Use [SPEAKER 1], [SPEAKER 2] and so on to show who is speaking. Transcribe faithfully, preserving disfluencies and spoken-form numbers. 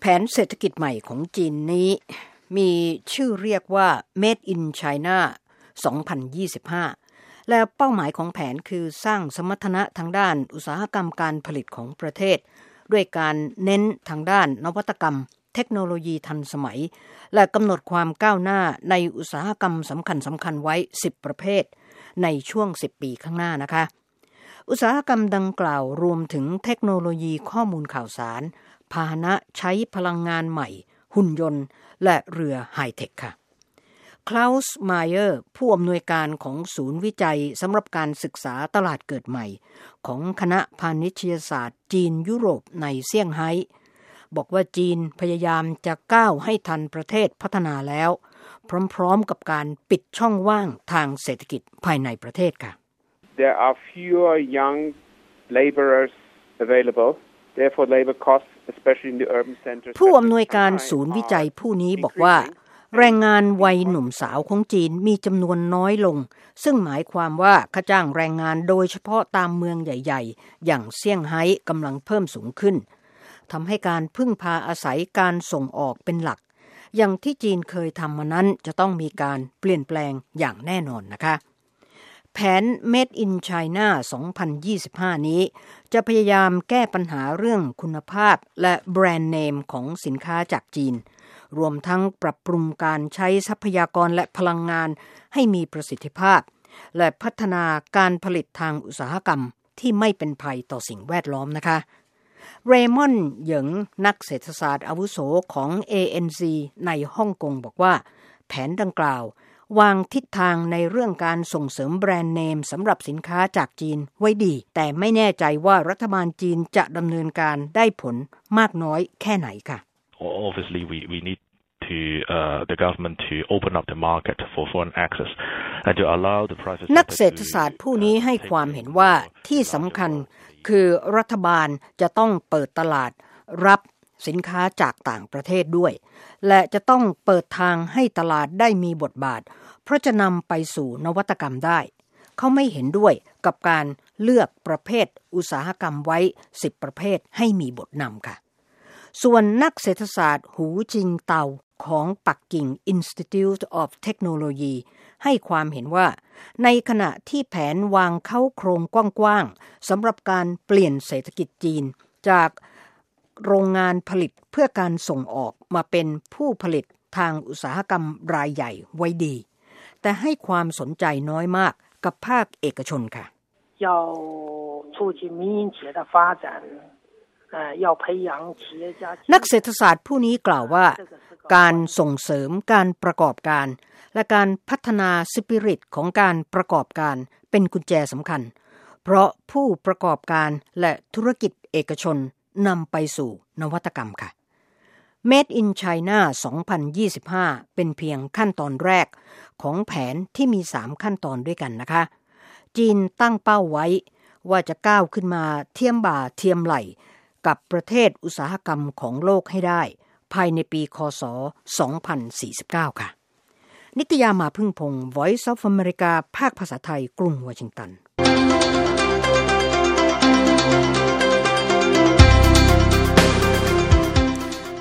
[SPEAKER 1] แผนเศรษฐกิจใหม่ของจีนนี้มีชื่อเรียกว่า Made in China สองพันยี่สิบห้า และเป้าหมายของแผนคือสร้างสมรรถนะทางด้านอุตสาหกรรมการผลิตของประเทศด้วยการเน้นทางด้านนวัตกรรมเทคโนโลยีทันสมัยและกำหนดความก้าวหน้าในอุตสาหกรรมสำคัญสำคัญไว้สิบประเภทในช่วงสิบปีข้างหน้านะคะอุตสาหกรรมดังกล่าวรวมถึงเทคโนโลยีข้อมูลข่าวสารพาหนะใช้พลังงานใหม่หุ่นยนต์และเรือไฮเทคค่ะคลาวส์ไมเออร์ผู้อำนวยการของศูนย์วิจัยสำหรับการศึกษาตลาดเกิดใหม่ของคณะพาณิชยศาสตร์จีนยุโรปในเซี่ยงไฮ้บอกว่าจีนพยายามจะก้าวให้ทันประเทศพัฒนาแล้วพร้อมๆกับการปิดช่องว่างทางเศรษฐกิจภายในประเทศค่ะ
[SPEAKER 2] There are fewer young laborers available. Therefore, labor costs, especially in the urban centers.
[SPEAKER 1] ผู้อำนวยการศูนย์วิจัยผู้นี้บอกว่าแรงงานวัยหนุ่มสาวของจีนมีจำนวนน้อยลงซึ่งหมายความว่าค่าจ้างแรงงานโดยเฉพาะตามเมืองใหญ่ๆอย่างเซี่ยงไฮ้กำลังเพิ่มสูงขึ้นทำให้การพึ่งพาอาศัยการส่งออกเป็นหลักอย่างที่จีนเคยทำมานั้นจะต้องมีการเปลี่ยนแปลงอย่างแน่นอนนะคะแผน Made in China สองพันยี่สิบห้า นี้จะพยายามแก้ปัญหาเรื่องคุณภาพและแบรนด์เนมของสินค้าจากจีนรวมทั้งปรับปรุงการใช้ทรัพยากรและพลังงานให้มีประสิทธิภาพและพัฒนาการผลิตทางอุตสาหกรรมที่ไม่เป็นภัยต่อสิ่งแวดล้อมนะคะเรมอนด์เหยิงนักเศรษฐศาสตร์อาวุโสของ เอ เอ็น ซี ในฮ่องกงบอกว่าแผนดังกล่าววางทิศทางในเรื่องการส่งเสริมแบรนด์เนมสำหรับสินค้าจากจีนไว้ดีแต่ไม่แน่ใจว่ารัฐบาลจีนจะดำเนินการได้ผลมากน้อยแค่ไหนค่ะ
[SPEAKER 3] Obviously we we need to uh, the government to open up the market for foreign access and to allow the private
[SPEAKER 1] นักเศรษฐศาสตร์ผู้นี้ให้ความเห็นว่าที่สำคัญคือรัฐบาลจะต้องเปิดตลาดรับสินค้าจากต่างประเทศด้วยและจะต้องเปิดทางให้ตลาดได้มีบทบาทเพราะจะนำไปสู่นวัตกรรมได้เขาไม่เห็นด้วยกับการเลือกประเภทอุตสาหกรรมไว้สิบประเภทให้มีบทนำค่ะส่วนนักเศรษฐศาสตร์หูจิงเตาของปักกิ่ง Institute of Technology ให้ความเห็นว่าในขณะที่แผนวางเข้าโครงกว้างๆสำหรับการเปลี่ยนเศรษฐกิจจีนจากโรงงานผลิตเพื่อการส่งออกมาเป็นผู้ผลิตทางอุตสาหกรรมรายใหญ่ไว้ดีแต่ให้ความสนใจน้อยมากกับภาคเอกชนค่ะ
[SPEAKER 4] 要促进民营企业的发展
[SPEAKER 1] นักเศรษฐศาสตร์ผู้นี้กล่าวว่าการส่งเสริมการประกอบการและการพัฒนาสปิริตของการประกอบการเป็นกุญแจสำคัญเพราะผู้ประกอบการและธุรกิจเอกชนนำไปสู่นวัตกรรมค่ะ Made in China สองพันยี่สิบห้า เป็นเพียงขั้นตอนแรกของแผนที่มีสามขั้นตอนด้วยกันนะคะจีนตั้งเป้าไว้ว่าจะก้าวขึ้นมาเทียมบ่าเทียมไหล่กับประเทศอุตสาหกรรมของโลกให้ได้ภายในปีค.ศ. สองพันสี่สิบเก้า ค่ะนิตยามาพึ่งพงศ์ Voice of America ภาคภาษาไทยกรุงวอชิงตัน